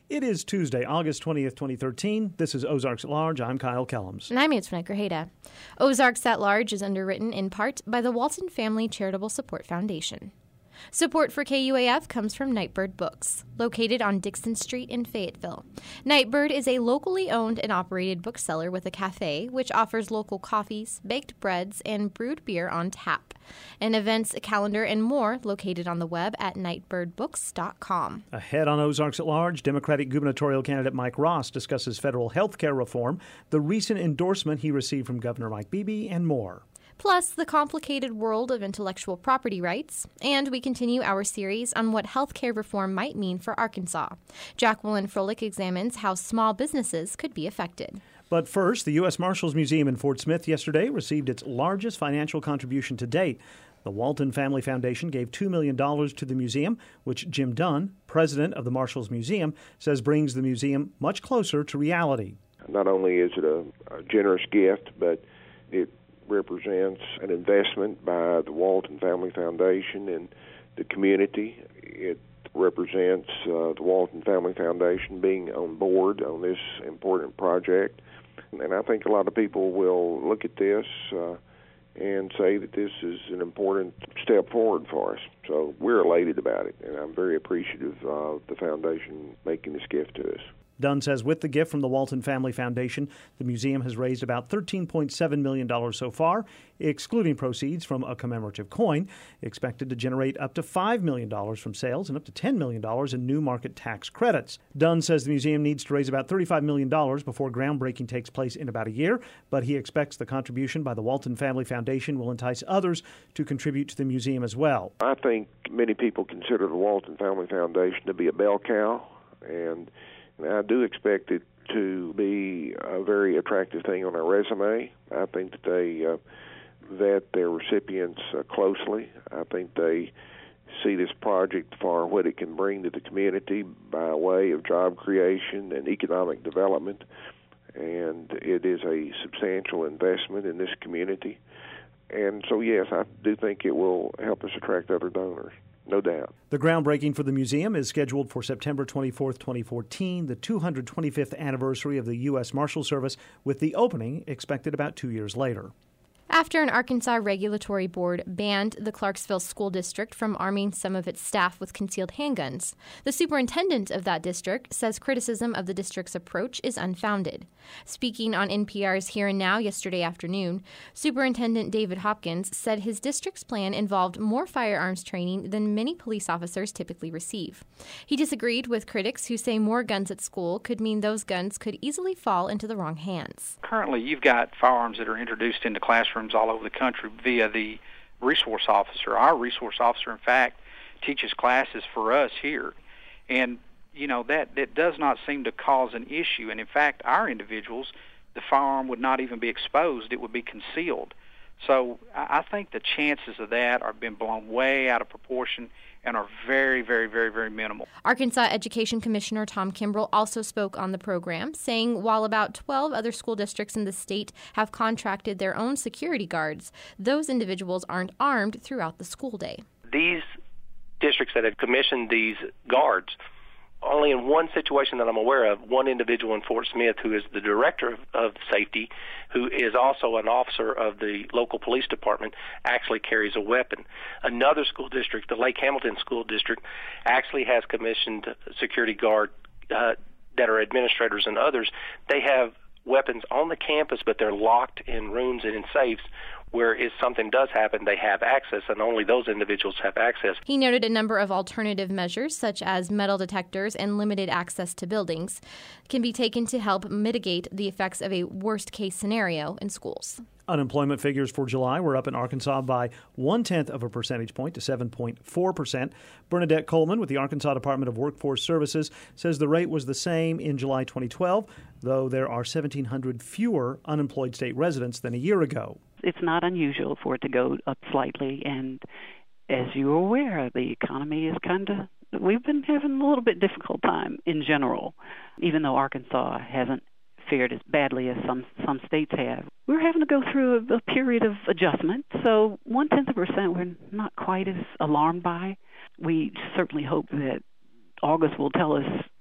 It is Tuesday, August 20th, 2013. This is Ozarks at Large. I'm Kyle Kellums. And I'm Antoinette Grajeda. Ozarks at Large is underwritten in part by the Walton Family Charitable Support Foundation. Support for KUAF comes from Nightbird Books, located on Dixon Street in Fayetteville. Nightbird is a locally owned and operated bookseller with a cafe, which offers local coffees, baked breads, and brewed beer on tap. An events calendar and more located on the web at nightbirdbooks.com. Ahead on Ozarks at Large, Democratic gubernatorial candidate Mike Ross discusses federal health care reform, the recent endorsement he received from Governor Mike Beebe, and more. Plus, the complicated world of intellectual property rights. And we continue our series on what healthcare reform might mean for Arkansas. Jacqueline Froelich examines how small businesses could be affected. But first, the U.S. Marshals Museum in Fort Smith yesterday received its largest financial contribution to date. The Walton Family Foundation gave $2 million to the museum, which Jim Dunn, president of the Marshals Museum, says brings the museum much closer to reality. Not only is it a generous gift, but it represents an investment by the Walton Family Foundation and the community. It represents the Walton Family Foundation being on board on this important project. And I think a lot of people will look at this and say that this is an important step forward for us. So we're elated about it, and I'm very appreciative of the foundation making this gift to us. Dunn says with the gift from the Walton Family Foundation, the museum has raised about $13.7 million so far, excluding proceeds from a commemorative coin, expected to generate up to $5 million from sales and up to $10 million in new market tax credits. Dunn says the museum needs to raise about $35 million before groundbreaking takes place in about a year, but he expects the contribution by the Walton Family Foundation will entice others to contribute to the museum as well. I think many people consider the Walton Family Foundation to be a bell cow, and I do expect it to be a very attractive thing on our resume. I think that they vet their recipients closely. I think they see this project for what it can bring to the community by way of job creation and economic development. And it is a substantial investment in this community. And so, yes, I do think it will help us attract other donors. No doubt. The groundbreaking for the museum is scheduled for September 24th, 2014, the 225th anniversary of the U.S. Marshal Service, with the opening expected about 2 years later. After an Arkansas regulatory board banned the Clarksville School District from arming some of its staff with concealed handguns, the superintendent of that district says criticism of the district's approach is unfounded. Speaking on NPR's Here and Now yesterday afternoon, Superintendent David Hopkins said his district's plan involved more firearms training than many police officers typically receive. He disagreed with critics who say more guns at school could mean those guns could easily fall into the wrong hands. Currently, you've got firearms that are introduced into classrooms all over the country via the resource officer. Our resource officer, in fact, teaches classes for us here. And, you know, that does not seem to cause an issue. And, in fact, our individuals, the firearm would not even be exposed. It would be concealed. So I think the chances of that have been blown way out of proportion and are very, very, very, very minimal. Arkansas Education Commissioner Tom Kimbrell also spoke on the program, saying while about 12 other school districts in the state have contracted their own security guards, those individuals aren't armed throughout the school day. These districts that have commissioned these guards, only in one situation that I'm aware of, one individual in Fort Smith who is the director of safety, who is also an officer of the local police department, actually carries a weapon. Another school district, the Lake Hamilton School District, actually has commissioned security guard that are administrators and others. They have weapons on the campus, but they're locked in rooms and in safes where if something does happen, they have access, and only those individuals have access. He noted a number of alternative measures, such as metal detectors and limited access to buildings, can be taken to help mitigate the effects of a worst-case scenario in schools. Unemployment figures for July were up in Arkansas by 0.1 of a percentage point to 7.4%. Bernadette Coleman with the Arkansas Department of Workforce Services says the rate was the same in July 2012, though there are 1,700 fewer unemployed state residents than a year ago. It's not unusual for it to go up slightly, and as you're aware, the economy is we've been having a little bit difficult time in general, even though Arkansas hasn't fared as badly as some states have. We're having to go through a period of adjustment, so 0.1% we're not quite as alarmed by. We certainly hope that August will tell us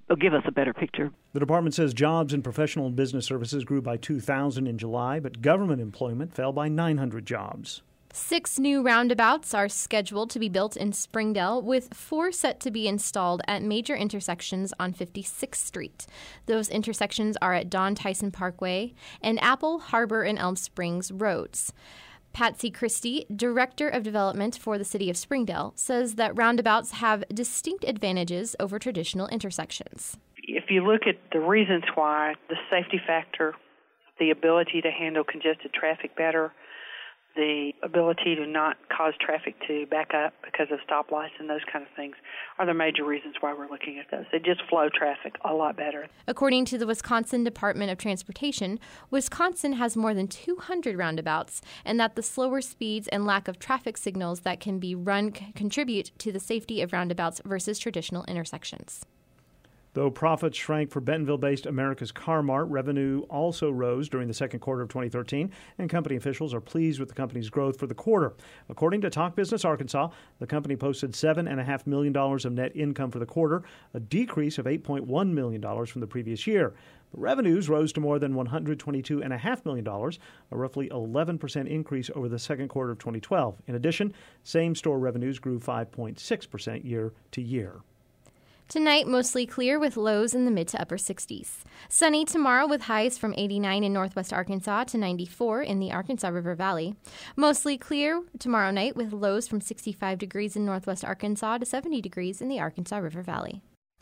give us a better picture. The department says jobs in professional and business services grew by 2,000 in July, but government employment fell by 900 jobs. 6 new roundabouts are scheduled to be built in Springdale, with 4 set to be installed at major intersections on 56th Street. Those intersections are at Don Tyson Parkway and Apple, Harbor, and Elm Springs roads. Patsy Christie, Director of Development for the City of Springdale, says that roundabouts have distinct advantages over traditional intersections. If you look at the reasons why, the safety factor, the ability to handle congested traffic better, the ability to not cause traffic to back up because of stoplights and those kind of things are the major reasons why we're looking at those. They just flow traffic a lot better. According to the Wisconsin Department of Transportation, Wisconsin has more than 200 roundabouts, and that the slower speeds and lack of traffic signals that can be run contribute to the safety of roundabouts versus traditional intersections. Though profits shrank for Bentonville-based America's Car Mart, revenue also rose during the second quarter of 2013, and company officials are pleased with the company's growth for the quarter. According to Talk Business Arkansas, the company posted $7.5 million of net income for the quarter, a decrease of $8.1 million from the previous year. But revenues rose to more than $122.5 million, a roughly 11% increase over the second quarter of 2012. In addition, same-store revenues grew 5.6% year to year. Tonight, mostly clear with lows in the mid to upper 60s. Sunny tomorrow with highs from 89 in northwest Arkansas to 94 in the Arkansas River Valley. Mostly clear tomorrow night with lows from 65 degrees in northwest Arkansas to 70 degrees in the Arkansas River Valley.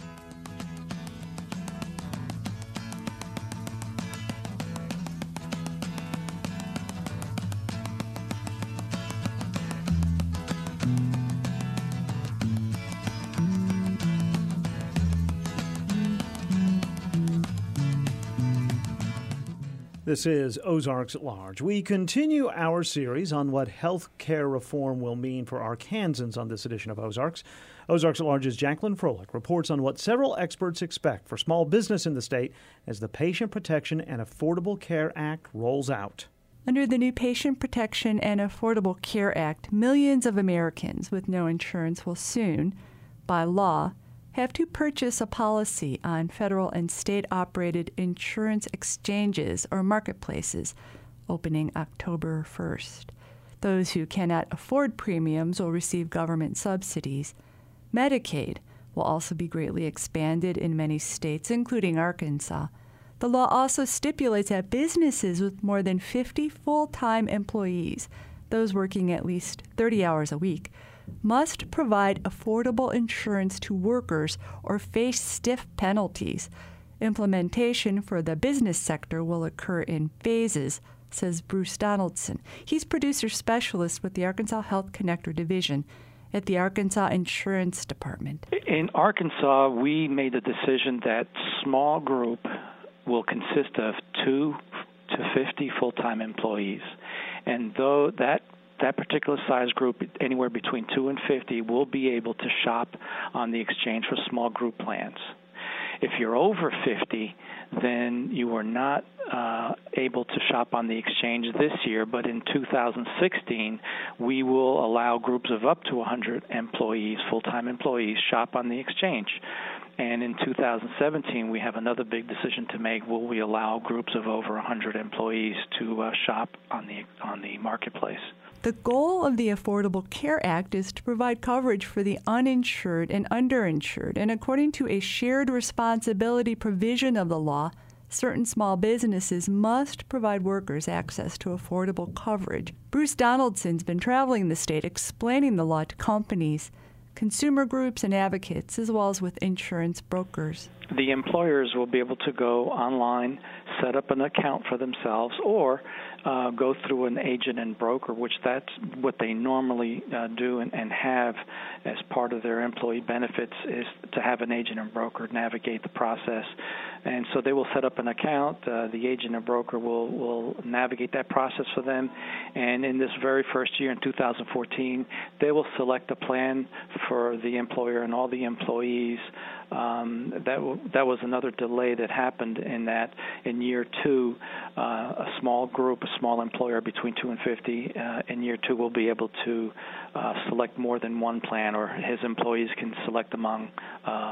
This is Ozarks at Large. We continue our series on what health care reform will mean for Arkansans on this edition of Ozarks. Ozarks at Large's Jacqueline Froelich reports on what several experts expect for small business in the state as the Patient Protection and Affordable Care Act rolls out. Under the new Patient Protection and Affordable Care Act, millions of Americans with no insurance will soon, by law, have to purchase a policy on federal and state-operated insurance exchanges or marketplaces opening October 1st. Those who cannot afford premiums will receive government subsidies. Medicaid will also be greatly expanded in many states, including Arkansas. The law also stipulates that businesses with more than 50 full-time employees, those working at least 30 hours a week, must provide affordable insurance to workers or face stiff penalties. Implementation for the business sector will occur in phases, says Bruce Donaldson. He's producer specialist with the Arkansas Health Connector Division at the Arkansas Insurance Department. In Arkansas, we made the decision that small group will consist of 2 to 50 full-time employees. And though that particular size group, anywhere between 2 and 50, will be able to shop on the exchange for small group plans. If you're over 50, then you are not able to shop on the exchange this year, but in 2016, we will allow groups of up to 100 employees, full-time employees, shop on the exchange. And in 2017, we have another big decision to make. Will we allow groups of over 100 employees to shop on the marketplace? The goal of the Affordable Care Act is to provide coverage for the uninsured and underinsured, and according to a shared responsibility provision of the law, certain small businesses must provide workers access to affordable coverage. Bruce Donaldson's been traveling the state explaining the law to companies, consumer groups, and advocates, as well as with insurance brokers. The employers will be able to go online, set up an account for themselves, or go through an agent and broker, which that's what they normally do and have as part of their employee benefits, is to have an agent and broker navigate the process. And so they will set up an account. The agent and broker will navigate that process for them. And in this very first year, in 2014, they will select a plan for the employer and all the employees. That was another delay that happened in that in year 2, a small group, a small employer between 2 and 50, in year 2 will be able to select more than one plan, or his employees can select among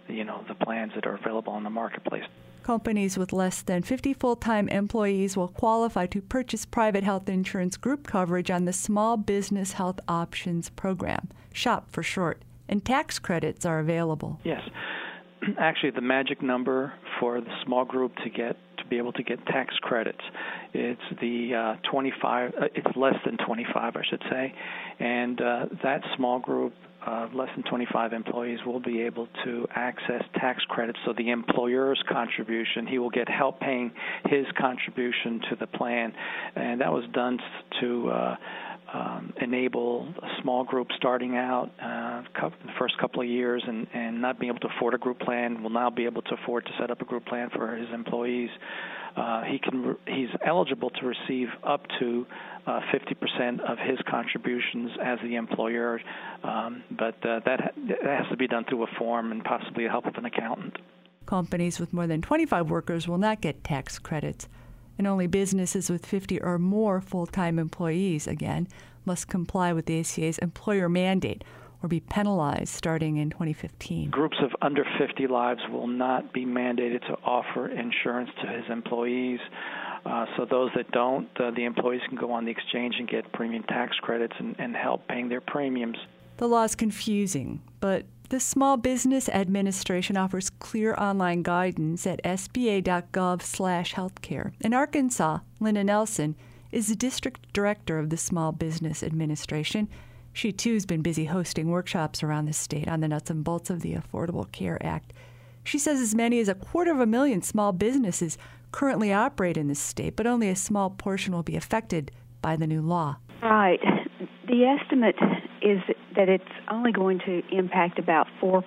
the plans that are available in the marketplace. Companies with less than 50 full-time employees will qualify to purchase private health insurance group coverage on the Small Business Health Options Program, SHOP for short, and tax credits are available. Yes. Actually, the magic number for the small group to be able to get tax credits, it's the 25. It's less than 25, I should say, and that small group of less than 25 employees will be able to access tax credits. So the employer's contribution, he will get help paying his contribution to the plan, and that was done to enable a small group starting out the first couple of years and not being able to afford a group plan will now be able to afford to set up a group plan for his employees. He's eligible to receive up to 50% of his contributions as the employer, but that has to be done through a form and possibly the help of an accountant. Companies with more than 25 workers will not get tax credits, and only businesses with 50 or more full-time employees, again, must comply with the ACA's employer mandate or be penalized starting in 2015. Groups of under 50 lives will not be mandated to offer insurance to his employees. So those that don't, the employees can go on the exchange and get premium tax credits and help paying their premiums. The law is confusing, but the Small Business Administration offers clear online guidance at sba.gov/healthcare. In Arkansas, Linda Nelson is the district director of the Small Business Administration. She, too, has been busy hosting workshops around the state on the nuts and bolts of the Affordable Care Act. She says as many as 250,000 small businesses currently operate in the state, but only a small portion will be affected by the new law. Right. The estimate is that it's only going to impact about 4%,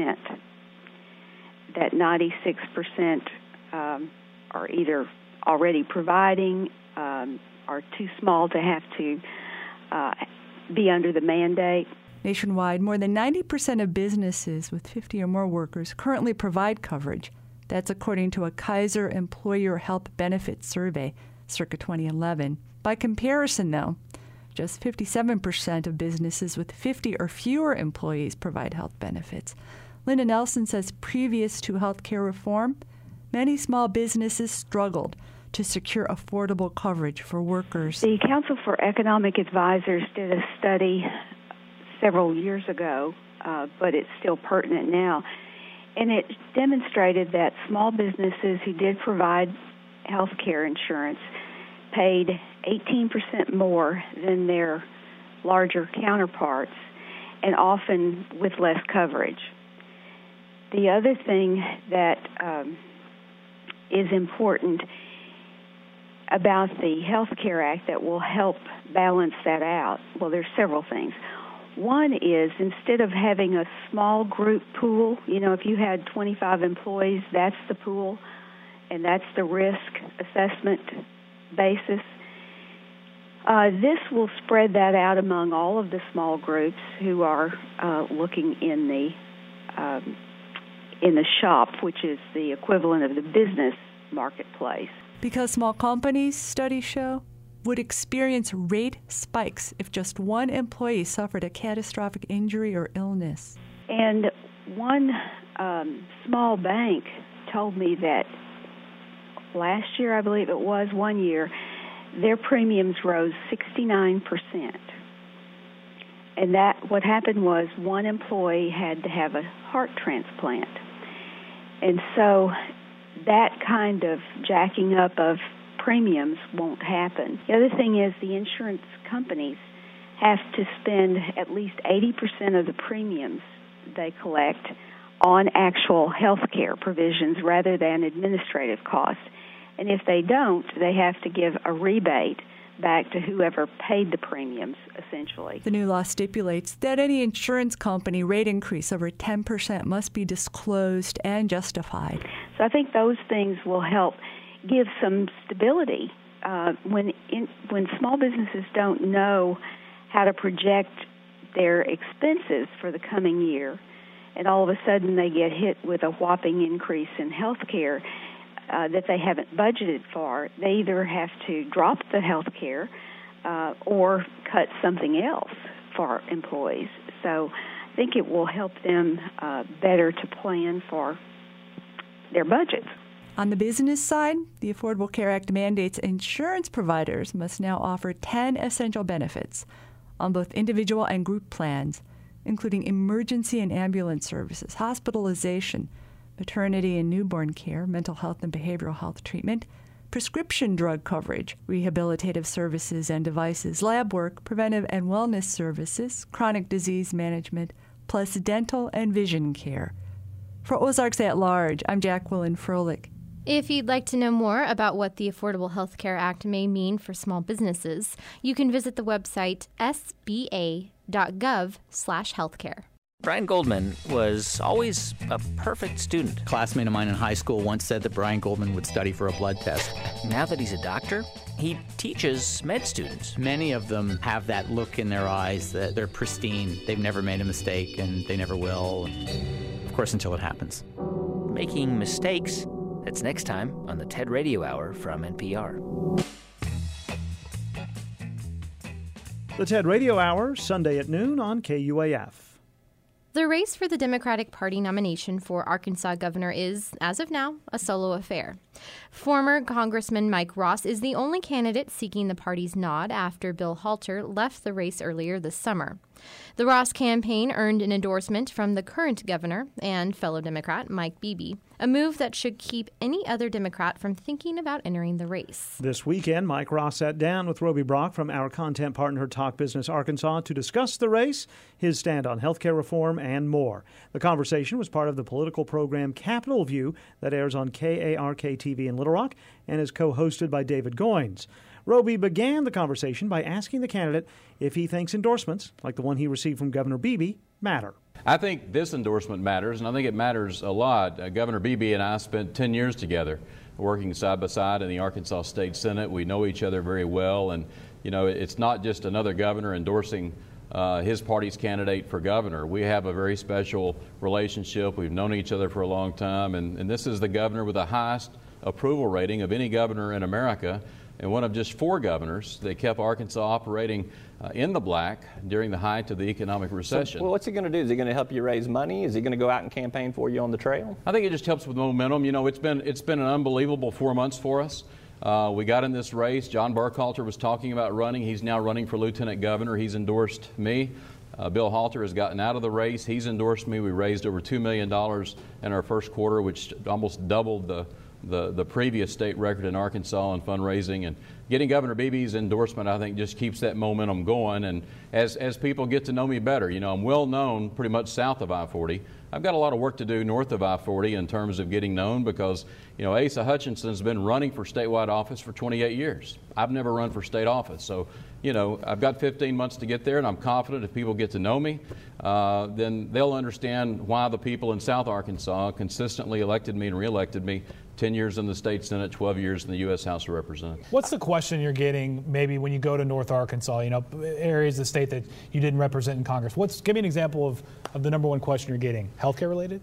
that 96% are either already providing, are too small to have to be under the mandate. Nationwide, more than 90% of businesses with 50 or more workers currently provide coverage. That's according to a Kaiser Employer Health Benefits Survey, circa 2011. By comparison, though, just 57% of businesses with 50 or fewer employees provide health benefits. Linda Nelson says previous to health care reform, many small businesses struggled to secure affordable coverage for workers. The Council for Economic Advisors did a study several years ago, but it's still pertinent now, and it demonstrated that small businesses who did provide health care insurance paid 18% more than their larger counterparts, and often with less coverage. The other thing that is important about the Health Care Act that will help balance that out, well, there's several things. One is, instead of having a small group pool, if you had 25 employees, that's the pool, and that's the risk assessment basis. This will spread that out among all of the small groups who are looking in the shop, which is the equivalent of the business marketplace. Because small companies, studies show, would experience rate spikes if just one employee suffered a catastrophic injury or illness. And one small bank told me that last year, I believe it was, 1 year, their premiums rose 69%. And what happened was one employee had to have a heart transplant. And so that kind of jacking up of premiums won't happen. The other thing is the insurance companies have to spend at least 80% of the premiums they collect on actual health care provisions rather than administrative costs. And if they don't, they have to give a rebate back to whoever paid the premiums, essentially. The new law stipulates that any insurance company rate increase over 10% must be disclosed and justified. So I think those things will help give some stability. When small businesses don't know how to project their expenses for the coming year, and all of a sudden they get hit with a whopping increase in health care that they haven't budgeted for, they either have to drop the health care or cut something else for employees. So think it will help them better to plan for their budgets. On the business side, the Affordable Care Act mandates insurance providers must now offer 10 essential benefits on both individual and group plans, including emergency and ambulance services, hospitalization, maternity and newborn care, mental health and behavioral health treatment, prescription drug coverage, rehabilitative services and devices, lab work, preventive and wellness services, chronic disease management, plus dental and vision care. For Ozarks at Large, I'm Jacqueline Froelich. If you'd like to know more about what the Affordable Health Care Act may mean for small businesses, you can visit the website sba.gov/healthcare. Brian Goldman was always a perfect student. A classmate of mine in high school once said that Brian Goldman would study for a blood test. Now that he's a doctor, he teaches med students. Many of them have that look in their eyes that they're pristine. They've never made a mistake, and they never will. Of course, until it happens. Making mistakes. That's next time on the TED Radio Hour from NPR. The TED Radio Hour, Sunday at noon on KUAF. The race for the Democratic Party nomination for Arkansas governor is, as of now, a solo affair. Former Congressman Mike Ross is the only candidate seeking the party's nod after Bill Halter left the race earlier this summer. The Ross campaign earned an endorsement from the current governor and fellow Democrat Mike Beebe, a move that should keep any other Democrat from thinking about entering the race. This weekend, Mike Ross sat down with Roby Brock from our content partner Talk Business Arkansas to discuss the race, his stand on health care reform, and more. The conversation was part of the political program Capitol View that airs on KARK-TV in Little Rock and is co-hosted by David Goins. Roby began the conversation by asking the candidate if he thinks endorsements, like the one he received from Governor Beebe, matter. I think this endorsement matters, and I think it matters a lot. Governor Beebe and I spent 10 years together working side by side in the Arkansas State Senate. We know each other very well, and you know, it's not just another governor endorsing his party's candidate for governor. We have a very special relationship. We've known each other for a long time, and this is the governor with the highest approval rating of any governor in America, and one of just 4 governors that kept Arkansas operating in the black during the height of the economic recession. So, well, what's he going to do? Is he going to help you raise money? Is he going to go out and campaign for you on the trail? I think it just helps with momentum. You know, it's been an unbelievable 4 months for us. We got in this race. John Burkhalter was talking about running. He's now running for lieutenant governor. He's endorsed me. Bill Halter has gotten out of the race. He's endorsed me. We raised over $2 million in our first quarter, which almost doubled the previous state record in Arkansas on fundraising. And getting Governor Beebe's endorsement, I think, just keeps that momentum going. And as people get to know me better, you know, I'm well known pretty much south of I-40. I've got a lot of work to do north of I-40 in terms of getting known because, you know, Asa Hutchinson's been running for statewide office for 28 years. I've never run for state office. So, you know, I've got 15 months to get there, and I'm confident if people get to know me, then they'll understand why the people in South Arkansas consistently elected me and reelected me 10 years in the state Senate, 12 years in the U.S. House of Representatives. What's the question you're getting maybe when you go to North Arkansas, you know, areas of the state that you didn't represent in Congress? Give me an example of the number one question you're getting. Healthcare related?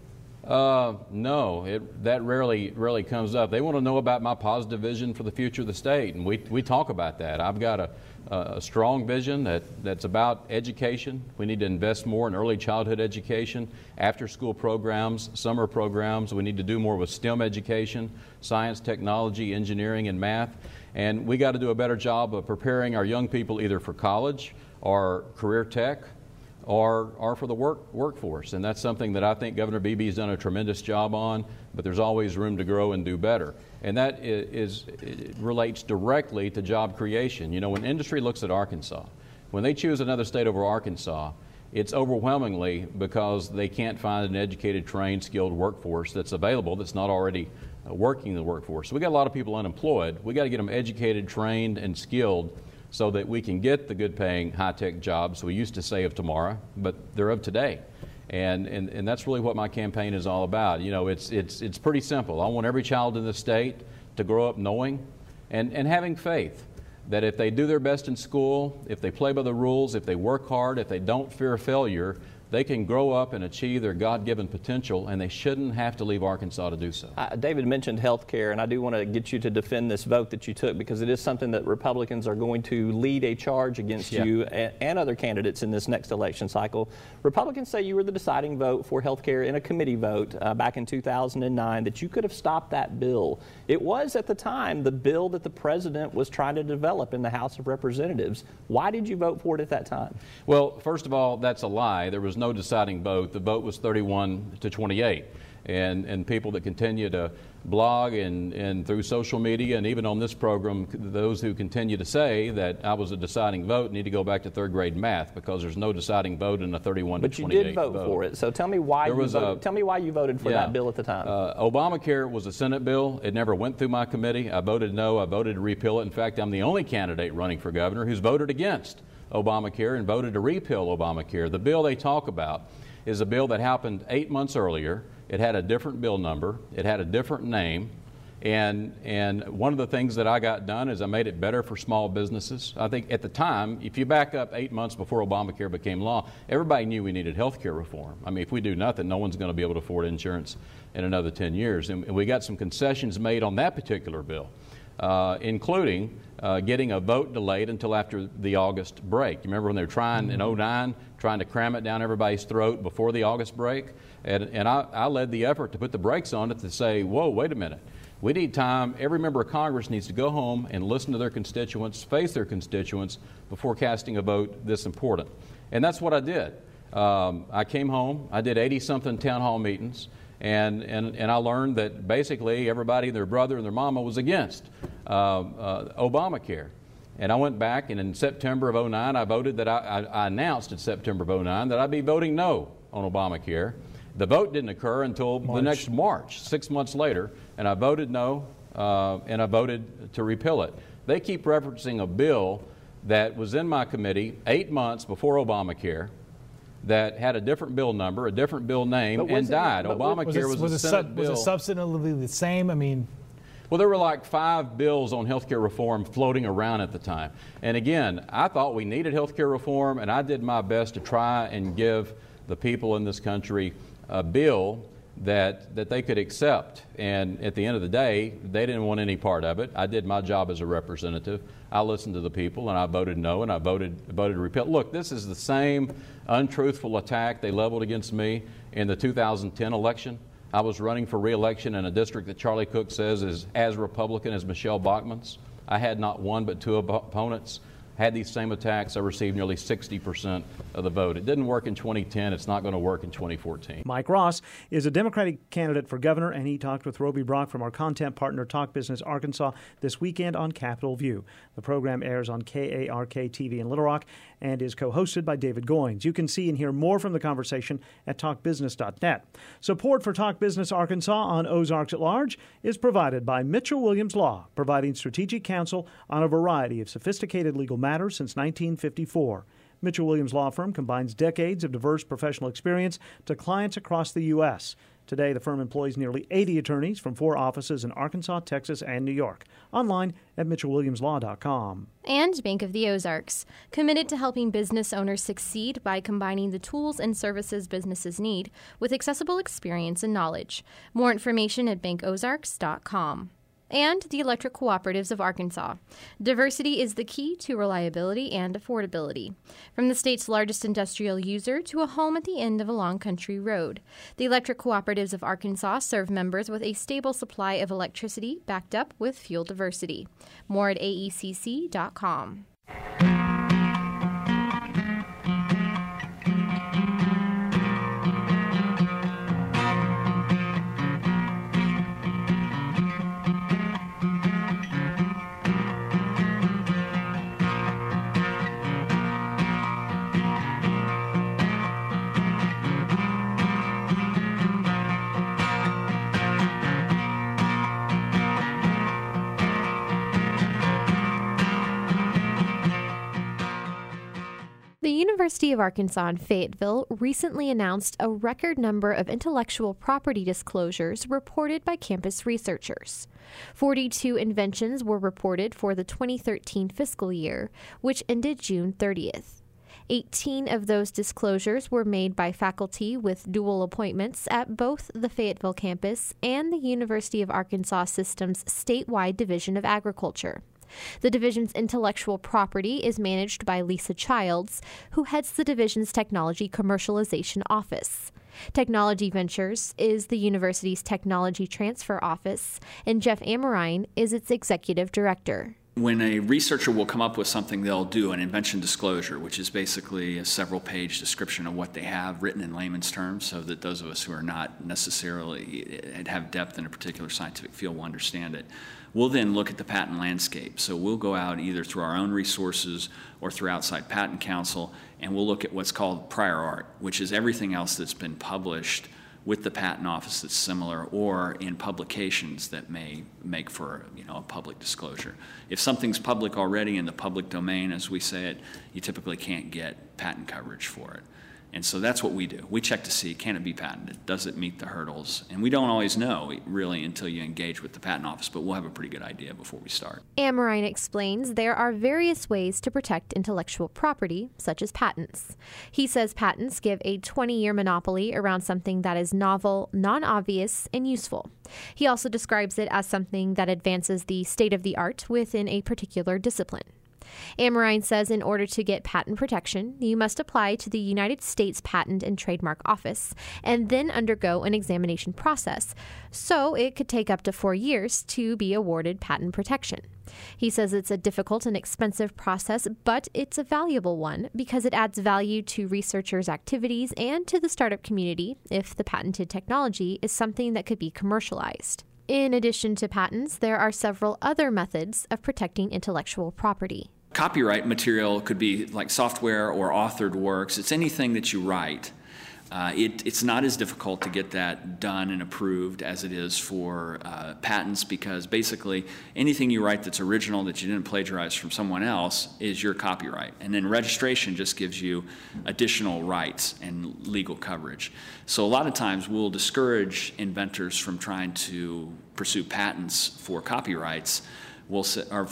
No, that rarely comes up. They want to know about my positive vision for the future of the state, and we talk about that. I've got a strong vision that's about education. We need to invest more in early childhood education, after-school programs, summer programs. We need to do more with STEM education, science, technology, engineering, and math. And we got to do a better job of preparing our young people either for college or career tech, or for the workforce. And that's something that I think Governor Beebe has done a tremendous job on, but there's always room to grow and do better. And that it relates directly to job creation. You know, when industry looks at Arkansas, when they choose another state over Arkansas, it's overwhelmingly because they can't find an educated, trained, skilled workforce that's available that's not already working in the workforce. So we got a lot of people unemployed. We got to get them educated, trained, and skilled so that we can get the good-paying, high-tech jobs we used to say of tomorrow, but they're of today. And that's really what my campaign is all about. You know, it's pretty simple. I want every child in the state to grow up knowing and having faith that if they do their best in school, if they play by the rules, if they work hard, if they don't fear failure, They can grow up and achieve their God-given potential, and they shouldn't have to leave Arkansas to do so. David mentioned health care, and I do want to get you to defend this vote that you took, because it is something that Republicans are going to lead a charge against you and other candidates in this next election cycle. Republicans say you were the deciding vote for health care in a committee vote back in 2009, that you could have stopped that bill. It was, at the time, the bill that the president was trying to develop in the House of Representatives. Why did you vote for it at that time? Well, first of all, that's a lie. There was no deciding vote. The vote was 31-28. And people that continue to blog and through social media and even on this program, those who continue to say that I was a deciding vote need to go back to third grade math, because there's no deciding vote in a 31-28 But you did vote for it. So tell me why you voted for that bill at the time. Obamacare was a Senate bill. It never went through my committee. I voted no. I voted to repeal it. In fact, I'm the only candidate running for governor who's voted against Obamacare and voted to repeal Obamacare. The bill they talk about is a bill that happened 8 months earlier. It had a different bill number. It had a different name. And one of the things that I got done is I made it better for small businesses. I think at the time, if you back up 8 months before Obamacare became law, everybody knew we needed health care reform. I mean, if we do nothing, no one's going to be able to afford insurance in another 10 years. And we got some concessions made on that particular bill, including getting a vote delayed until after the August break. You remember when they were trying in 2009, trying to cram it down everybody's throat before the August break? And I led the effort to put the brakes on it to say, whoa, wait a minute. We need time. Every member of Congress needs to go home and listen to their constituents, face their constituents before casting a vote this important. And that's what I did. I came home. I did 80-something town hall meetings. And I learned that basically everybody, their brother and their mama, was against Obamacare. And I went back, and in September of 2009, I voted that I announced in September of 2009 that I'd be voting no on Obamacare. The vote didn't occur until the next March, 6 months later, and I voted no, and I voted to repeal it. They keep referencing a bill that was in my committee 8 months before Obamacare, that had a different bill number, a different bill name, and died. Obamacare was a Senate bill. Was it substantively the same? I mean, well, there were like 5 bills on health care reform floating around at the time. And again, I thought we needed health care reform, and I did my best to try and give the people in this country a bill that they could accept. And at the end of the day, they didn't want any part of it. I did my job as a representative. I listened to the people, and I voted no, and I voted to repeal. Look, this is the same untruthful attack they leveled against me in the 2010 election. I was running for re-election in a district that Charlie Cook says is as Republican as Michelle Bachmann's. I had not one but 2 opponents. Had these same attacks, I received nearly 60% of the vote. It didn't work in 2010. It's not going to work in 2014. Mike Ross is a Democratic candidate for governor, and he talked with Roby Brock from our content partner, Talk Business Arkansas, this weekend on Capitol View. The program airs on KARK-TV in Little Rock and is co-hosted by David Goins. You can see and hear more from the conversation at talkbusiness.net. Support for Talk Business Arkansas on Ozarks at Large is provided by Mitchell Williams Law, providing strategic counsel on a variety of sophisticated legal matters since 1954. Mitchell Williams Law Firm combines decades of diverse professional experience to clients across the U.S. Today, the firm employs nearly 80 attorneys from 4 offices in Arkansas, Texas, and New York. Online at MitchellWilliamsLaw.com. And Bank of the Ozarks, committed to helping business owners succeed by combining the tools and services businesses need with accessible experience and knowledge. More information at bankozarks.com. And the Electric Cooperatives of Arkansas. Diversity is the key to reliability and affordability. From the state's largest industrial user to a home at the end of a long country road, the Electric Cooperatives of Arkansas serve members with a stable supply of electricity backed up with fuel diversity. More at aecc.com. The University of Arkansas in Fayetteville recently announced a record number of intellectual property disclosures reported by campus researchers. 42 inventions were reported for the 2013 fiscal year, which ended June 30th. 18 of those disclosures were made by faculty with dual appointments at both the Fayetteville campus and the University of Arkansas System's statewide Division of Agriculture. The division's intellectual property is managed by Lisa Childs, who heads the division's technology commercialization office. Technology Ventures is the university's technology transfer office, and Jeff Amorine is its executive director. When a researcher will come up with something, they'll do an invention disclosure, which is basically a several-page description of what they have written in layman's terms, so that those of us who are not necessarily have depth in a particular scientific field will understand it. We'll then look at the patent landscape. So we'll go out either through our own resources or through outside patent counsel, and we'll look at what's called prior art, which is everything else that's been published with the patent office that's similar, or in publications that may make for a public disclosure. If something's public already in the public domain, as we say it, you typically can't get patent coverage for it. And so that's what we do. We check to see, can it be patented? Does it meet the hurdles? And we don't always know, really, until you engage with the patent office, but we'll have a pretty good idea before we start. Amorine explains there are various ways to protect intellectual property, such as patents. He says patents give a 20-year monopoly around something that is novel, non-obvious, and useful. He also describes it as something that advances the state-of-the-art within a particular discipline. Amorine says in order to get patent protection, you must apply to the United States Patent and Trademark Office and then undergo an examination process, so it could take up to 4 years to be awarded patent protection. He says it's a difficult and expensive process, but it's a valuable one because it adds value to researchers' activities and to the startup community if the patented technology is something that could be commercialized. In addition to patents, there are several other methods of protecting intellectual property. Copyright material could be like software or authored works. It's anything that you write. It's not as difficult to get that done and approved as it is for patents, because basically anything you write that's original that you didn't plagiarize from someone else is your copyright. And then registration just gives you additional rights and legal coverage. So a lot of times we'll discourage inventors from trying to pursue patents for copyrights, for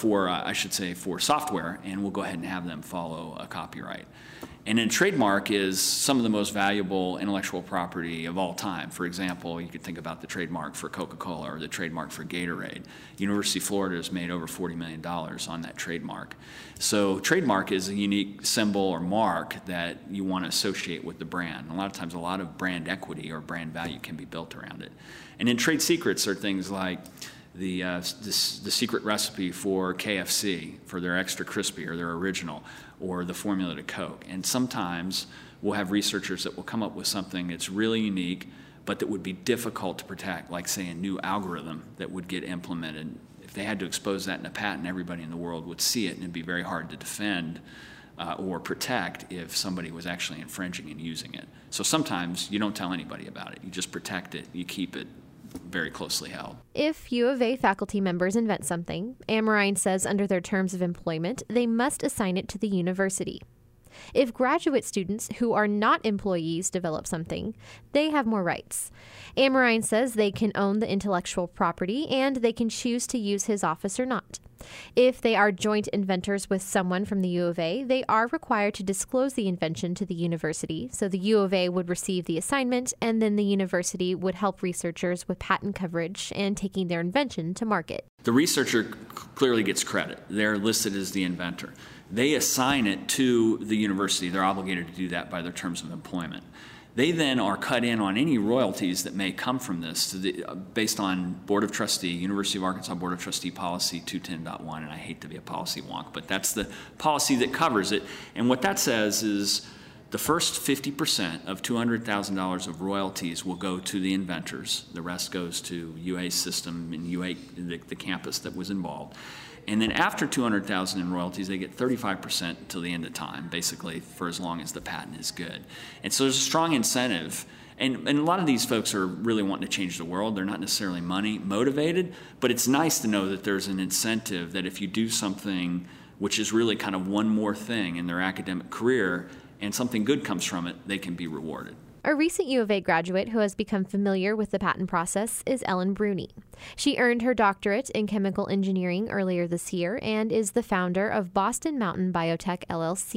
software, and we'll go ahead and have them follow a copyright. And then trademark is some of the most valuable intellectual property of all time. For example, you could think about the trademark for Coca-Cola or the trademark for Gatorade. University of Florida has made over $40 million on that trademark. So trademark is a unique symbol or mark that you want to associate with the brand. A lot of times a lot of brand equity or brand value can be built around it. And then trade secrets are things like the secret recipe for KFC, for their extra crispy or their original, or the formula to Coke. And sometimes we'll have researchers that will come up with something that's really unique, but that would be difficult to protect, like, say, a new algorithm that would get implemented. If they had to expose that in a patent, everybody in the world would see it, and it'd be very hard to defend or protect if somebody was actually infringing and using it. So sometimes you don't tell anybody about it. You just protect it. You keep it very closely held. If U of A faculty members invent something, Amorine says under their terms of employment, they must assign it to the university. If graduate students who are not employees develop something, they have more rights. Amorine says they can own the intellectual property and they can choose to use his office or not. If they are joint inventors with someone from the U of A, they are required to disclose the invention to the university, so the U of A would receive the assignment, and then the university would help researchers with patent coverage and taking their invention to market. The researcher clearly gets credit. They're listed as the inventor. They assign it to the university. They're obligated to do that by their terms of employment. They then are cut in on any royalties that may come from this based on Board of Trustee, University of Arkansas Board of Trustee Policy 210.1, and I hate to be a policy wonk, but that's the policy that covers it. And what that says is the first 50% of $200,000 of royalties will go to the inventors. The rest goes to UA System and UA, the campus that was involved. And then after $200,000 in royalties, they get 35% until the end of time, basically for as long as the patent is good. And so there's a strong incentive. And a lot of these folks are really wanting to change the world. They're not necessarily money motivated, but it's nice to know that there's an incentive that if you do something which is really kind of one more thing in their academic career and something good comes from it, they can be rewarded. A recent U of A graduate who has become familiar with the patent process is Ellen Bruni. She earned her doctorate in chemical engineering earlier this year and is the founder of Boston Mountain Biotech, LLC.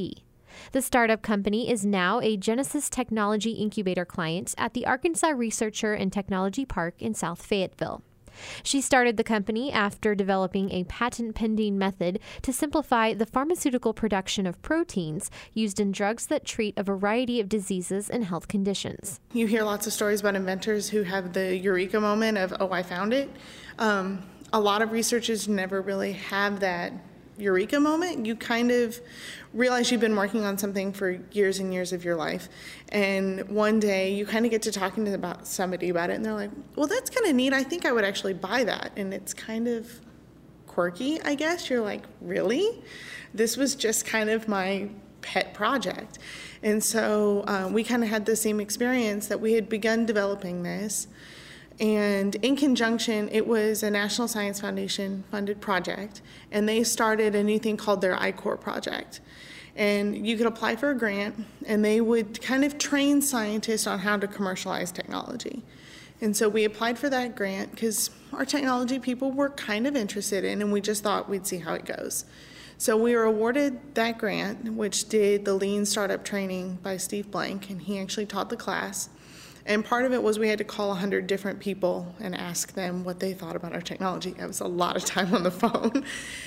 The startup company is now a Genesis Technology Incubator client at the Arkansas Researcher and Technology Park in South Fayetteville. She started the company after developing a patent-pending method to simplify the pharmaceutical production of proteins used in drugs that treat a variety of diseases and health conditions. You hear lots of stories about inventors who have the eureka moment of, oh, I found it. A lot of researchers never really have that eureka moment. You kind of realize you've been working on something for years and years of your life, and one day you kind of get to talking to somebody about it, and they're like, well, that's kind of neat. I think I would actually buy that. And it's kind of quirky, I guess. You're like, really? This was just kind of my pet project. And so we kind of had the same experience that we had begun developing this. And in conjunction, it was a National Science Foundation funded project, and they started a new thing called their I-Core project. And you could apply for a grant, and they would kind of train scientists on how to commercialize technology. And so we applied for that grant because our technology people were kind of interested in, and we just thought we'd see how it goes. So we were awarded that grant, which did the Lean Startup training by Steve Blank, and he actually taught the class. And part of it was we had to call 100 different people and ask them what they thought about our technology. It was a lot of time on the phone.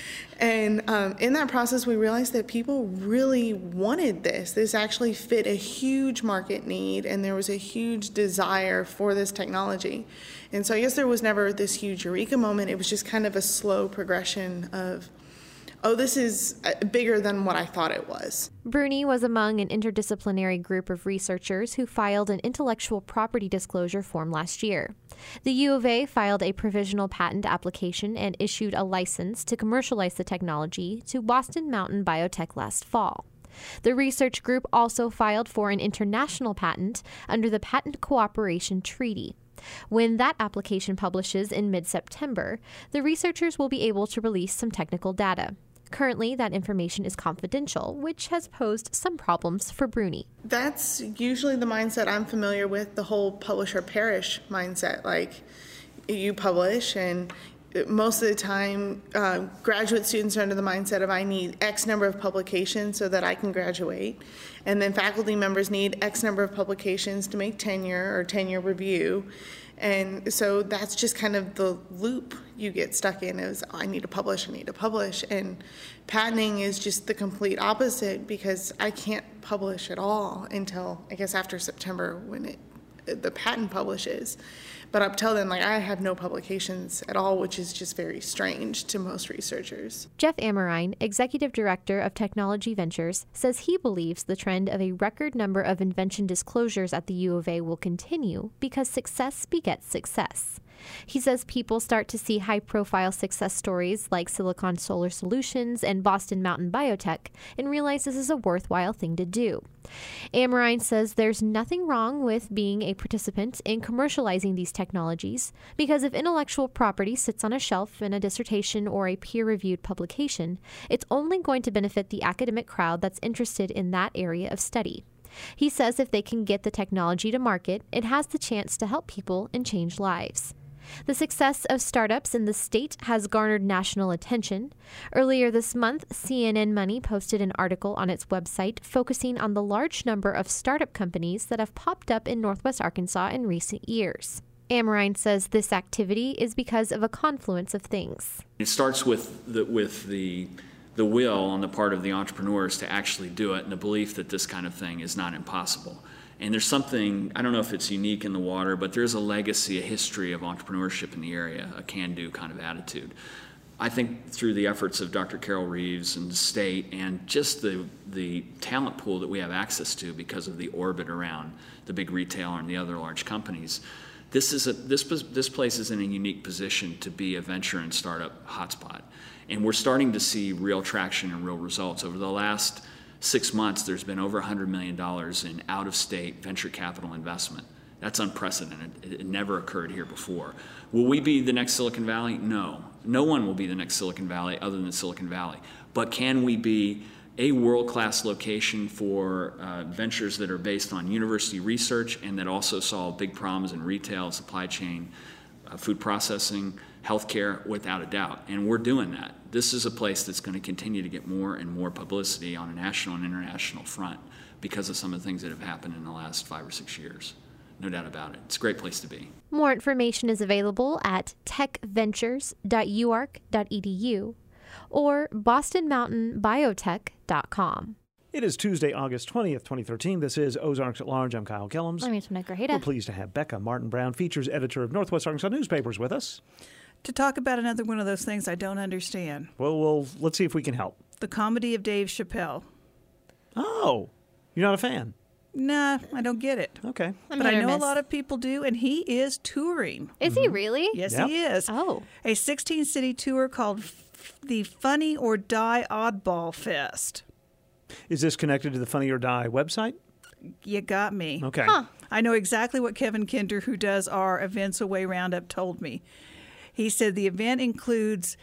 And in that process, we realized that people really wanted this. This actually fit a huge market need, and there was a huge desire for this technology. And so I guess there was never this huge eureka moment. It was just kind of a slow progression of, oh, this is bigger than what I thought it was. Bruni was among an interdisciplinary group of researchers who filed an intellectual property disclosure form last year. The U of A filed a provisional patent application and issued a license to commercialize the technology to Boston Mountain Biotech last fall. The research group also filed for an international patent under the Patent Cooperation Treaty. When that application publishes in mid-September, the researchers will be able to release some technical data. Currently, that information is confidential, which has posed some problems for Bruni. That's usually the mindset I'm familiar with, the whole publish or perish mindset. Like, you publish, and most of the time, graduate students are under the mindset of, I need X number of publications so that I can graduate. And then faculty members need X number of publications to make tenure or tenure review. And so that's just kind of the loop you get stuck in is, oh, I need to publish. And patenting is just the complete opposite, because I can't publish at all until, I guess, after September when the patent publishes. But up till then, I have no publications at all, which is just very strange to most researchers. Jeff Amorine, Executive Director of Technology Ventures, says he believes the trend of a record number of invention disclosures at the U of A will continue because success begets success. He says people start to see high-profile success stories like Silicon Solar Solutions and Boston Mountain Biotech and realize this is a worthwhile thing to do. Amorine says there's nothing wrong with being a participant in commercializing these technologies because if intellectual property sits on a shelf in a dissertation or a peer-reviewed publication, it's only going to benefit the academic crowd that's interested in that area of study. He says if they can get the technology to market, it has the chance to help people and change lives. The success of startups in the state has garnered national attention. Earlier this month, CNN Money posted an article on its website focusing on the large number of startup companies that have popped up in Northwest Arkansas in recent years. Amorine says this activity is because of a confluence of things. It starts with the will on the part of the entrepreneurs to actually do it, and the belief that this kind of thing is not impossible. And there's something, I don't know if it's unique in the water, but there's a legacy, a history of entrepreneurship in the area, a can-do kind of attitude. I think through the efforts of Dr. Carol Reeves and the state and just the talent pool that we have access to because of the orbit around the big retailer and the other large companies, this place is in a unique position to be a venture and startup hotspot. And we're starting to see real traction and real results. Over the last 6 months, there's been over $100 million in out-of-state venture capital investment. That's unprecedented. It never occurred here before. Will we be the next Silicon Valley? No. No one will be the next Silicon Valley other than Silicon Valley. But can we be a world-class location for ventures that are based on university research and that also solve big problems in retail, supply chain, food processing, healthcare without a doubt, and we're doing that. This is a place that's going to continue to get more and more publicity on a national and international front because of some of the things that have happened in the last 5 or 6 years. No doubt about it. It's a great place to be. More information is available at techventures.uark.edu or bostonmountainbiotech.com. It is Tuesday, August 20th, 2013. This is Ozarks at Large. I'm Kyle Kellums. I'm Antoinette Grajeda. We're pleased to have Becca Martin-Brown, features editor of Northwest Arkansas Newspapers, with us. To talk about another one of those things I don't understand. Well, let's see if we can help. The comedy of Dave Chappelle. Oh, you're not a fan? Nah, I don't get it. Okay. But I know a lot of people do, and he is touring. Is he really? Yes, he is. Oh. A 16-city tour called the Funny or Die Oddball Fest. Is this connected to the Funny or Die website? You got me. Okay. Huh. I know exactly what Kevin Kinder, who does our Events Away Roundup, told me. He said the event includes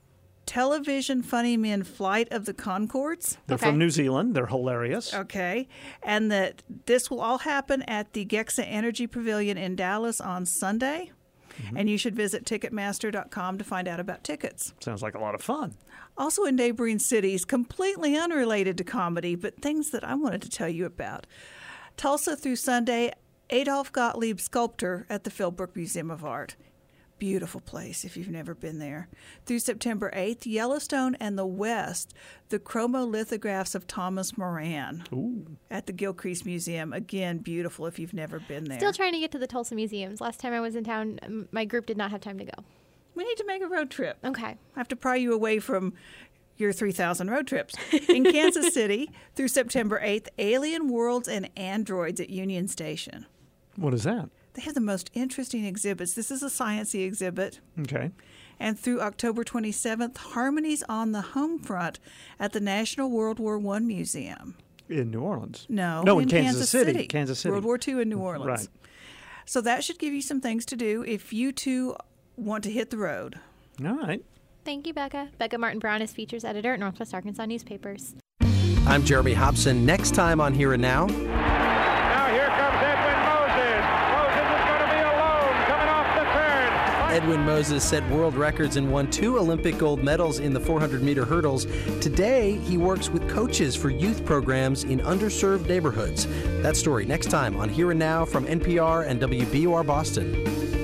Television Funny Men Flight of the Conchords. They're from New Zealand. They're hilarious. Okay. And that this will all happen at the Gexa Energy Pavilion in Dallas on Sunday. Mm-hmm. And you should visit Ticketmaster.com to find out about tickets. Sounds like a lot of fun. Also in neighboring cities, completely unrelated to comedy, but things that I wanted to tell you about. Tulsa through Sunday, Adolph Gottlieb Sculptor at the Philbrook Museum of Art. Beautiful place if you've never been there. Through September 8th, Yellowstone and the West, the chromolithographs of Thomas Moran. Ooh. At the Gilcrease Museum. Again, beautiful if you've never been there. Still trying to get to the Tulsa museums. Last time I was in town, my group did not have time to go. We need to make a road trip. Okay. I have to pry you away from your 3,000 road trips. In Kansas City, through September 8th, Alien Worlds and Androids at Union Station. What is that? They have the most interesting exhibits. This is a sciencey exhibit. Okay. And through October 27th, Harmonies on the Home Front at the National World War I Museum. In New Orleans? No, in Kansas City. Kansas City. World War II in New Orleans. Right. So that should give you some things to do if you too want to hit the road. All right. Thank you, Becca. Becca Martin-Brown is features editor at Northwest Arkansas Newspapers. I'm Jeremy Hobson. Next time on Here and Now. Now here comes Edwin Moses. Moses is going to be alone coming off the turn. Edwin Moses set world records and won 2 Olympic gold medals in the 400-meter hurdles. Today, he works with coaches for youth programs in underserved neighborhoods. That story next time on Here and Now from NPR and WBUR Boston.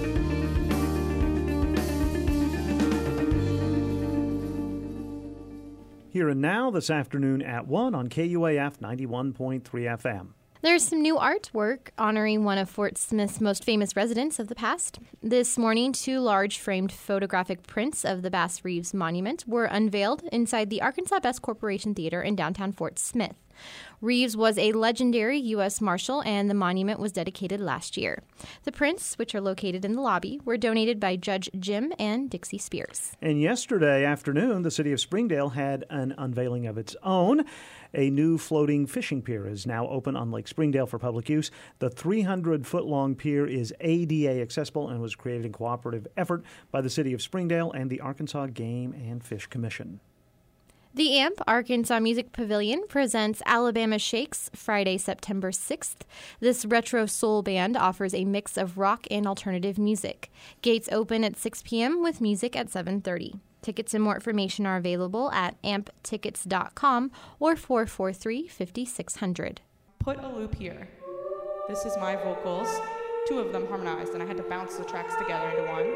Here and Now this afternoon at 1 on KUAF 91.3 FM. There's some new artwork honoring one of Fort Smith's most famous residents of the past. This morning, 2 large framed photographic prints of the Bass Reeves Monument were unveiled inside the Arkansas Best Corporation Theater in downtown Fort Smith. Reeves was a legendary U.S. Marshal, and the monument was dedicated last year. The prints, which are located in the lobby, were donated by Judge Jim and Dixie Spears. And yesterday afternoon, the city of Springdale had an unveiling of its own. A new floating fishing pier is now open on Lake Springdale for public use. The 300-foot-long pier is ADA accessible and was created in cooperative effort by the city of Springdale and the Arkansas Game and Fish Commission. The AMP Arkansas Music Pavilion presents Alabama Shakes Friday, September 6th. This retro soul band offers a mix of rock and alternative music. Gates open at 6 p.m. with music at 7:30. Tickets and more information are available at amptickets.com or 443-5600. Put a loop here. This is my vocals, 2 of them harmonized, and I had to bounce the tracks together into one.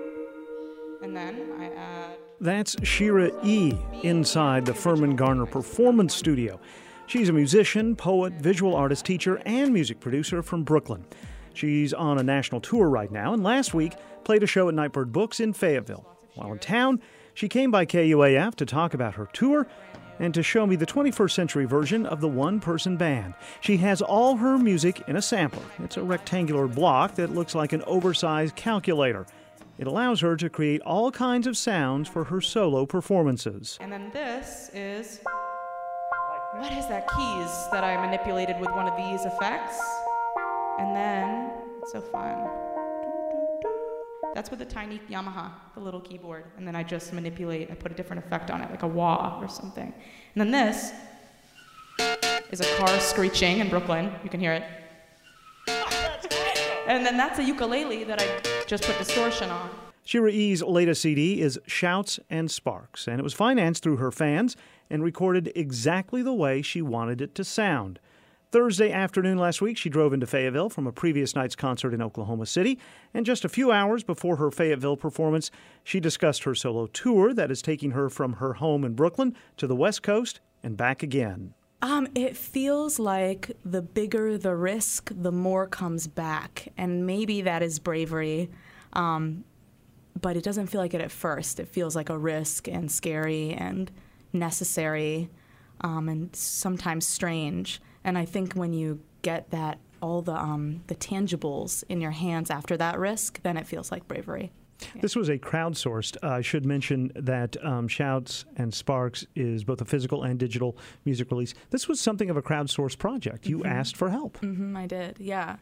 And then I add... That's Shira E. inside the Furman Garner Performance Studio. She's a musician, poet, visual artist, teacher, and music producer from Brooklyn. She's on a national tour right now, and last week played a show at Nightbird Books in Fayetteville. While in town, she came by KUAF to talk about her tour and to show me the 21st century version of the one-person band. She has all her music in a sampler. It's a rectangular block that looks like an oversized calculator. It allows her to create all kinds of sounds for her solo performances. And then this is... What is that keys that I manipulated with one of these effects? And then, it's so fun. That's with a tiny Yamaha, the little keyboard. And then I just manipulate, I put a different effect on it, like a wah or something. And then this is a car screeching in Brooklyn. You can hear it. And then that's a ukulele that I just put distortion on. Shira E's latest CD is Shouts and Sparks, and it was financed through her fans and recorded exactly the way she wanted it to sound. Thursday afternoon last week, she drove into Fayetteville from a previous night's concert in Oklahoma City, and just a few hours before her Fayetteville performance, she discussed her solo tour that is taking her from her home in Brooklyn to the West Coast and back again. It feels like the bigger the risk, the more comes back, and maybe that is bravery. But it doesn't feel like it at first. It feels like a risk and scary and necessary and sometimes strange. And I think when you get that, all the tangibles in your hands after that risk, then it feels like bravery. Yeah. This was a crowdsourced. I should mention that Shouts and Sparks is both a physical and digital music release. This was something of a crowdsourced project. You asked for help. I did, yeah.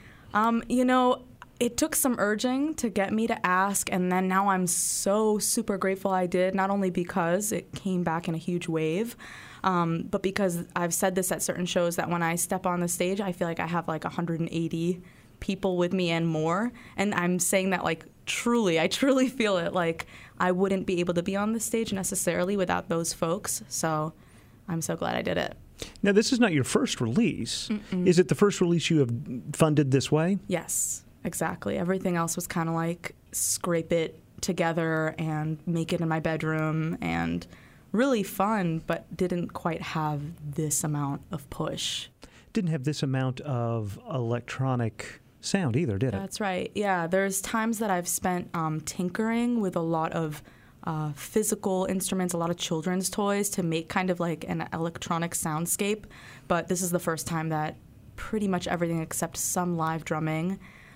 It took some urging to get me to ask, and then now I'm so super grateful I did, not only because it came back in a huge wave, but because I've said this at certain shows that when I step on the stage, I feel like I have like 180 people with me and more. And I'm saying that like I truly feel it. Like I wouldn't be able to be on the stage necessarily without those folks. So I'm so glad I did it. Now, this is not your first release. Is it the first release you have funded this way? Yes. Exactly. Everything else was kind of like scrape it together and make it in my bedroom and really fun, but didn't quite have this amount of push. Didn't have this amount of electronic sound either, did it? That's right. Yeah, there's times that I've spent tinkering with a lot of physical instruments, a lot of children's toys to make kind of like an electronic soundscape, but this is the first time that pretty much everything except some live drumming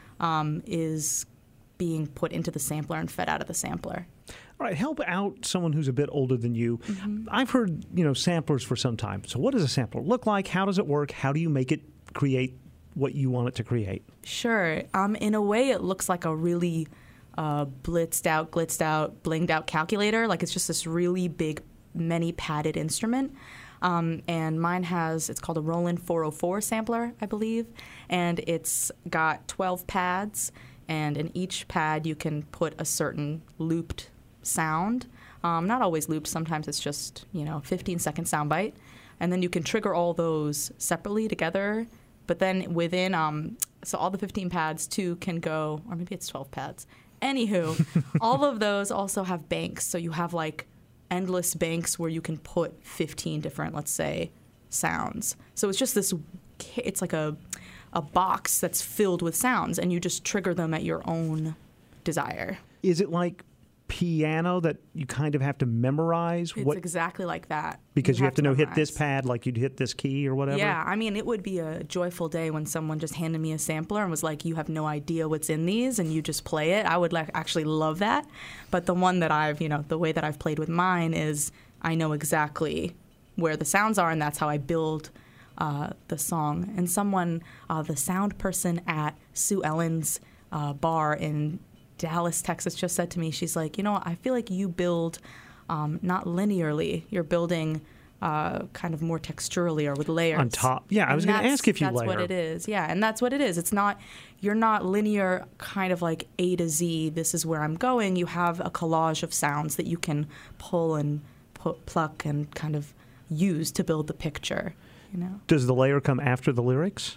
is being put into the sampler and fed out of the sampler. All right, help out someone who's a bit older than you. I've heard, samplers for some time. So what does a sampler look like? How does it work? How do you make it create what you want it to create? Sure. In a way, it looks like a really blitzed out, blinged out calculator. Like it's just this really big, many padded instrument. And mine it's called a Roland 404 sampler, I believe, and it's got 12 pads, and in each pad you can put a certain looped sound. Not always looped, sometimes it's just, 15-second soundbite, and then you can trigger all those separately together, but then within, so all the 15 pads, 2 can go, or maybe it's 12 pads. Anywho, all of those also have banks, so you have like endless banks where you can put 15 different, let's say, sounds. So it's just it's like a box that's filled with sounds, and you just trigger them at your own desire. Is it like piano that you kind of have to memorize? It's exactly like that. Because you have to know hit this pad like you'd hit this key or whatever? Yeah, I mean, it would be a joyful day when someone just handed me a sampler and was like, you have no idea what's in these, and you just play it. I would actually love that. But the one that the way that I've played with mine is I know exactly where the sounds are, and that's how I build the song. And the sound person at Sue Ellen's bar in Dallas, Texas, just said to me, she's like, I feel like you build not linearly, you're building kind of more texturally or with layers. On top. Yeah, I was going to ask if you layer. That's what it is. Yeah, and that's what it is. You're not linear kind of like A to Z, this is where I'm going. You have a collage of sounds that you can pull and pluck and kind of use to build the picture, Does the layer come after the lyrics?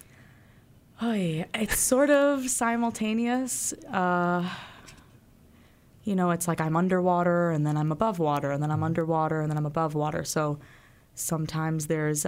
Oh, yeah. It's sort of simultaneous. It's like I'm underwater, and then I'm above water, and then I'm underwater, and then I'm above water. So sometimes there's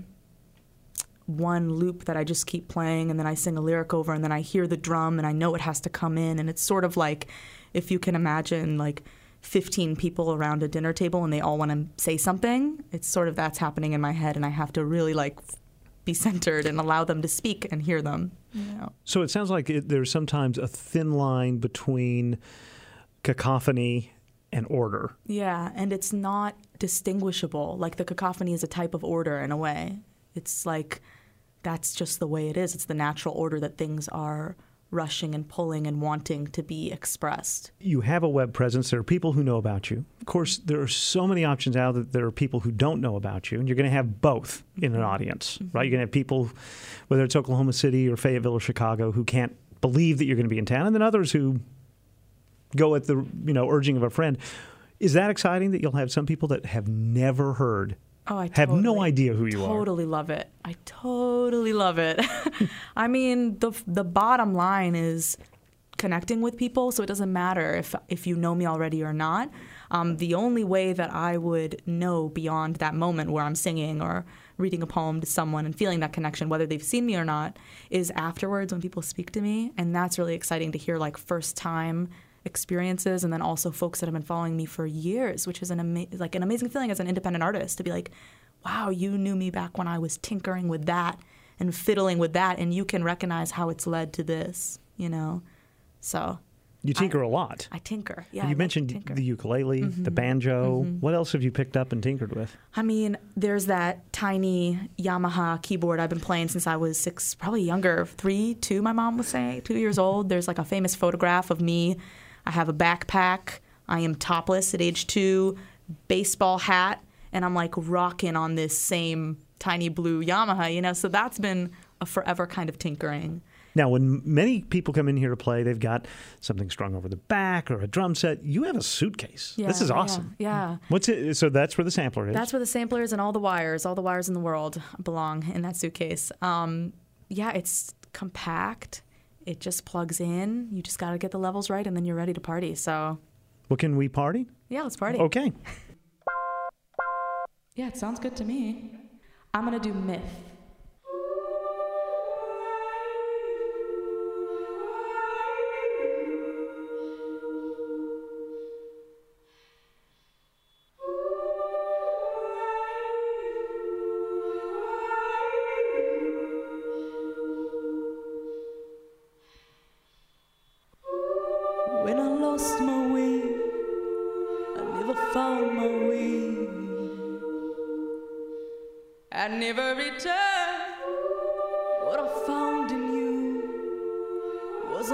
one loop that I just keep playing, and then I sing a lyric over, and then I hear the drum, and I know it has to come in. And it's sort of like, if you can imagine, like 15 people around a dinner table, and they all want to say something. It's sort of that's happening in my head, and I have to really, be centered and allow them to speak and hear them. So it sounds like there's sometimes a thin line between cacophony and order. Yeah, and it's not distinguishable. Like the cacophony is a type of order in a way. It's like that's just the way it is. It's the natural order that things are rushing and pulling and wanting to be expressed. You have a web presence. There are people who know about you. Of course, there are so many options out that there are people who don't know about you, and you're going to have both in an audience, right? You're going to have people, whether it's Oklahoma City or Fayetteville or Chicago, who can't believe that you're going to be in town, and then others who go at the urging of a friend. Is that exciting that you'll have some people that have never heard? Oh, I have no idea who you are. Totally love it. I totally love it. I mean, the bottom line is connecting with people, so it doesn't matter if you know me already or not. The only way that I would know beyond that moment where I'm singing or reading a poem to someone and feeling that connection, whether they've seen me or not, is afterwards when people speak to me, and that's really exciting to hear, like, first-time experiences, and then also folks that have been following me for years, which is an amazing feeling as an independent artist to be like, wow, you knew me back when I was tinkering with that and fiddling with that, and you can recognize how it's led to this, So you tinker a lot. I tinker. Yeah. You mentioned the ukulele, the banjo. What else have you picked up and tinkered with? I mean, there's that tiny Yamaha keyboard I've been playing since I was 6, probably younger, 2, my mom was saying, 2 years old. There's like a famous photograph of me. I have a backpack. I am topless at age 2, baseball hat, and I'm like rocking on this same tiny blue Yamaha, So that's been a forever kind of tinkering. Now, when many people come in here to play, they've got something strung over the back or a drum set. You have a suitcase. Yeah, this is awesome. Yeah. What's it? So that's where the sampler is? That's where the sampler is, and all the wires in the world belong in that suitcase. It's compact. It just plugs in. You just got to get the levels right, and then you're ready to party. So, well, can we party? Yeah, let's party. Okay. Yeah, it sounds good to me. I'm going to do Myth. When I lost my way, I never found my way. I never returned. What I found in you was a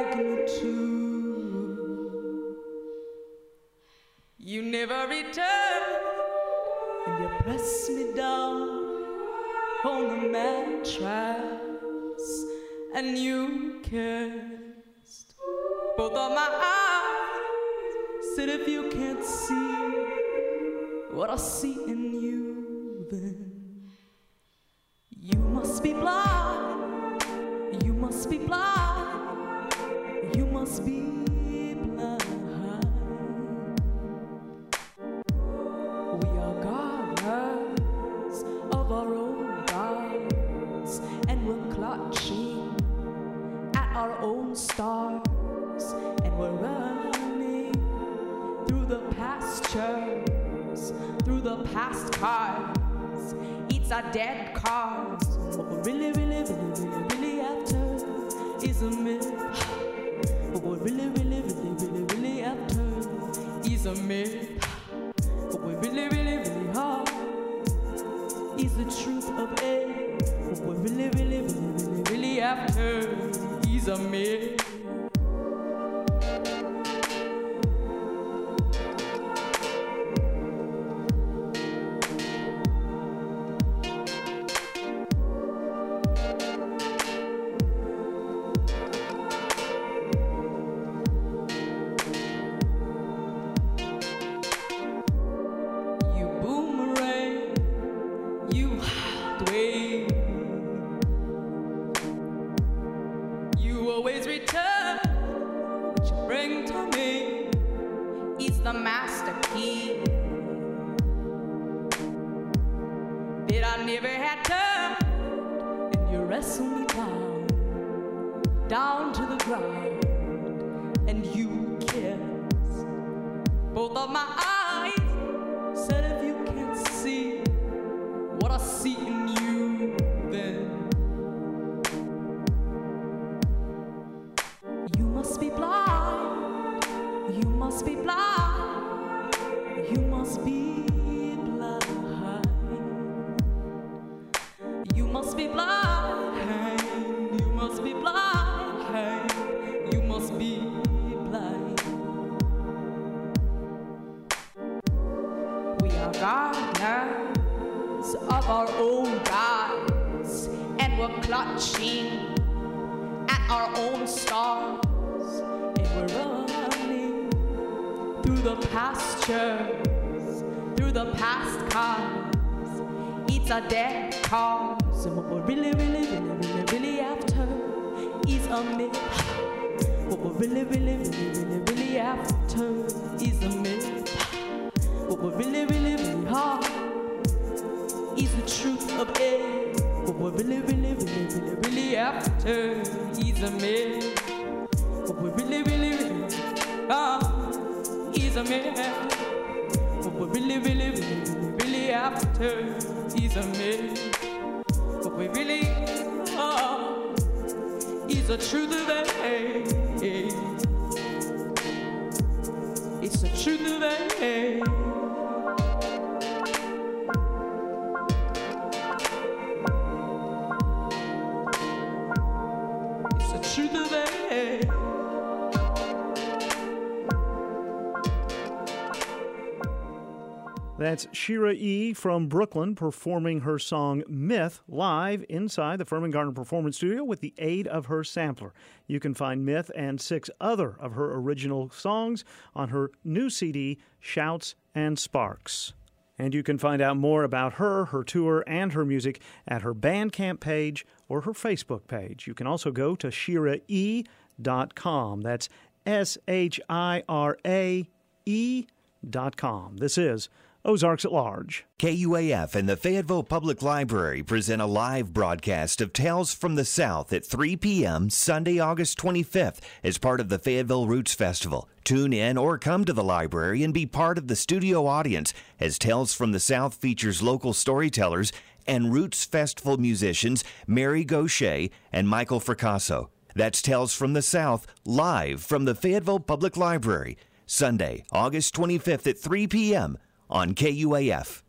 magnitude. You never returned, and you pressed me down on the mattress, and you kissed both of my eyes. Said if you can't see what I see in you, then you must be blind. You must be blind. You must be blind. We are gardeners of our own gods, and we're clutching at our own stars. And we're running through the pastures, through the past cars. It's our dead cars. What we're really, really, really, really, really after is a myth. What we're really, really, really, really, really after is a myth. What we're really, really, really hard is the truth of it. What we're really, really, really, really, really after is a myth. Clutching at our own stars, and we're running the pastures, through the past cars. It's a dead cause, and what we're really, really, really, really, really after is a myth. What we're really, really, really, really, really after is a myth. What we're really, really, really hard is the truth of it. What we're really, really, really, really, really after is a myth. What we're really, really, really is a myth. What we're really, really, really, really, really after is a myth. What we really are is the truth of it. It's the truth of it. Truth of it. That's Shira E. from Brooklyn performing her song Myth live inside the Furman Gardner Performance Studio with the aid of her sampler. You can find Myth and 6 other of her original songs on her new CD, Shouts and Sparks. And you can find out more about her tour, and her music at her Bandcamp page or her Facebook page. You can also go to shirae.com. That's SHIRAE.com. This is Ozarks at Large. KUAF and the Fayetteville Public Library present a live broadcast of Tales from the South at 3 p.m. Sunday, August 25th as part of the Fayetteville Roots Festival. Tune in or come to the library and be part of the studio audience as Tales from the South features local storytellers and Roots Festival musicians Mary Gaucher and Michael Fracasso. That's Tales from the South, live from the Fayetteville Public Library, Sunday, August 25th at 3 p.m. on KUAF.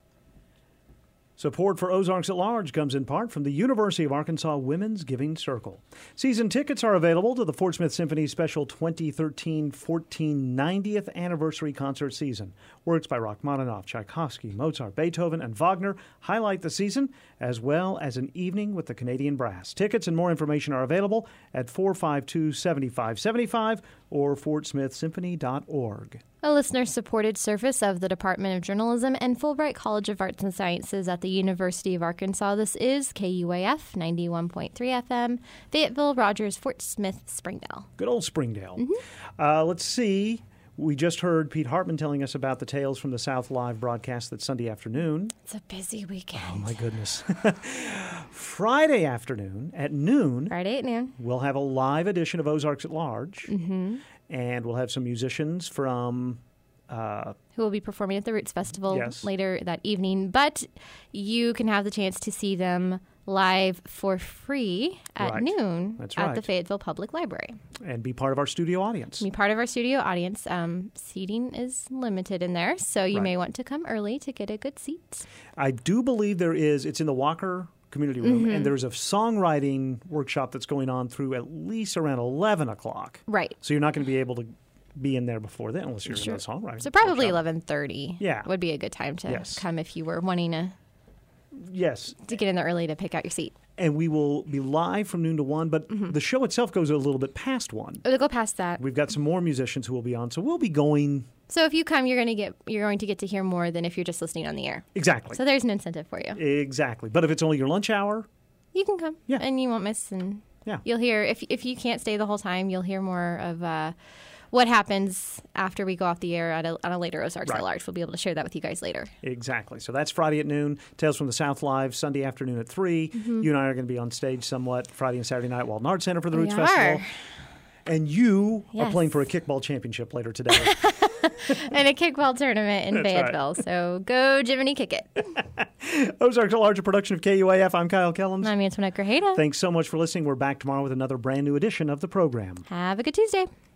Support for Ozarks at Large comes in part from the University of Arkansas Women's Giving Circle. Season tickets are available to the Fort Smith Symphony Special 2013-14 90th Anniversary Concert Season. Works by Rachmaninoff, Tchaikovsky, Mozart, Beethoven, and Wagner highlight the season, as well as an evening with the Canadian Brass. Tickets and more information are available at 452-7575 or fortsmithsymphony.org. A listener-supported service of the Department of Journalism and Fulbright College of Arts and Sciences at the University of Arkansas. This is KUAF 91.3 FM, Fayetteville, Rogers, Fort Smith, Springdale. Good old Springdale. Mm-hmm. Let's see. We just heard Pete Hartman telling us about the Tales from the South live broadcast that's Sunday afternoon. It's a busy weekend. Oh, my goodness. Friday afternoon at noon. Friday at noon. We'll have a live edition of Ozarks at Large. Mm-hmm. And we'll have some musicians from... who will be performing at the Roots Festival yes. later that evening. But you can have the chance to see them live for free at noon at the Fayetteville Public Library. And be part of our studio audience. Be part of our studio audience. Seating is limited in there, so you may want to come early to get a good seat. I do believe it's in the Walker Community Room, and there's a songwriting workshop that's going on through at least around 11 o'clock. Right. So you're not going to be able to be in there before then unless you're in the songwriting. So probably 11:30 yeah. would be a good time to come if you were wanting to to get in there early to pick out your seat. And we will be live from noon to 1, but the show itself goes a little bit past 1. It'll go past that. We've got some more musicians who will be on, so we'll be going... So if you come, you're going to get to hear more than if you're just listening on the air. Exactly. So there's an incentive for you. Exactly. But if it's only your lunch hour... You can come, and you won't miss, and you'll hear, if you can't stay the whole time, you'll hear more of what happens after we go off the air on a later Ozarks at Large. We'll be able to share that with you guys later. Exactly. So that's Friday at noon, Tales from the South live, Sunday afternoon at 3. Mm-hmm. You and I are going to be on stage somewhat Friday and Saturday night at Walton Arts Center for the Roots Festival. And you are playing for a kickball championship later today. And a kickball tournament in Fayetteville. Right. So go Jiminy Kick It. Ozarks at Large, a production of KUAF. I'm Kyle Kellums. I'm Antoinette Grajeda. Thanks so much for listening. We're back tomorrow with another brand new edition of the program. Have a good Tuesday.